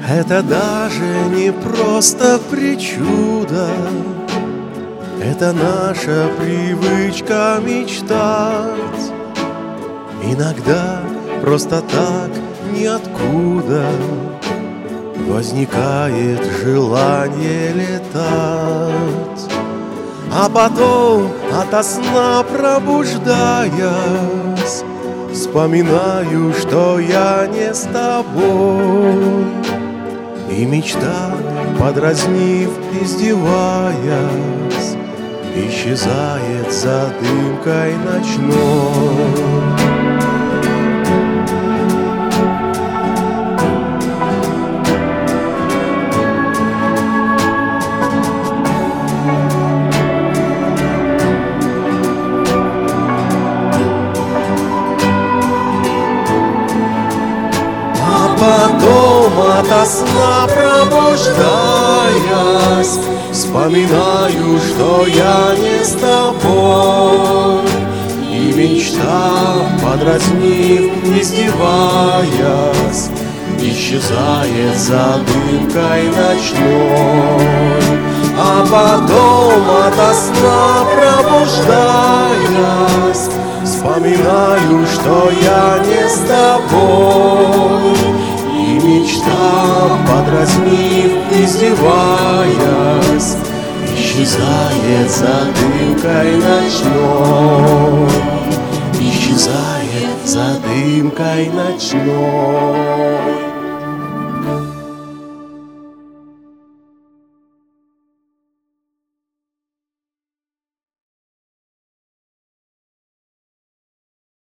Это даже не просто причуда, это наша привычка мечтать. Иногда просто так ниоткуда возникает желание летать. А потом ото сна пробуждаясь, вспоминаю, что я не с тобой. И мечта, подразнив, издеваясь, исчезает за дымкой ночной. Потом ото сна пробуждаясь, вспоминаю, что я не с тобой. И мечта, подразнив, издеваясь, исчезает за дымкой ночной. А потом ото сна пробуждаясь, вспоминаю, что я не с тобой. И мечта, подразнив, издеваясь, исчезает за дымкой ночной. Исчезает за дымкой ночной.